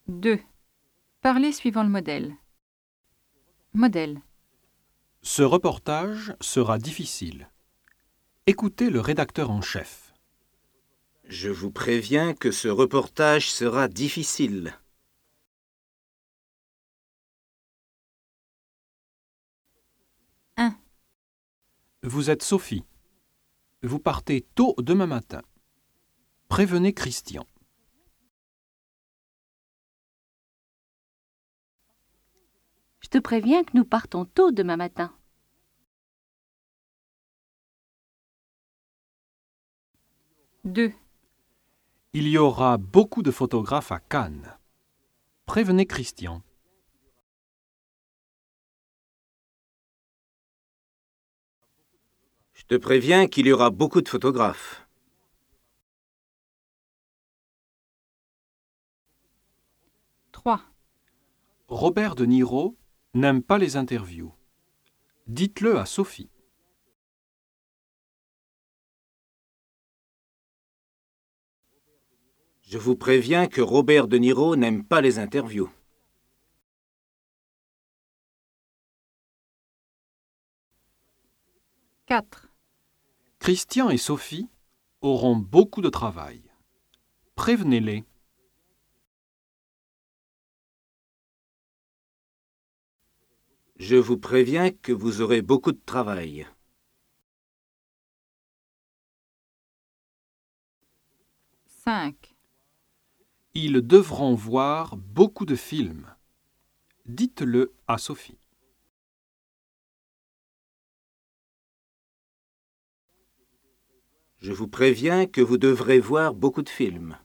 2. Parlez suivant le modèle. Modèle. Ce reportage sera difficile. Écoutez le rédacteur en chef. Je vous préviens que ce reportage sera difficile. Vous êtes Sophie. Vous partez tôt demain matin. Prévenez Christian. Je te préviens que nous partons tôt demain matin. Deux. Il y aura beaucoup de photographes à Cannes. Prévenez Christian. Je te préviens qu'il y aura beaucoup de photographes. 3. Robert De Niro n'aime pas les interviews. Dites-le à Sophie. Je vous préviens que Robert De Niro n'aime pas les interviews. 4. Christian et Sophie auront beaucoup de travail. Prévenez-les. Je vous préviens que vous aurez beaucoup de travail. 5. Ils devront voir beaucoup de films. Dites-le à Sophie. Je vous préviens que vous devrez voir beaucoup de films.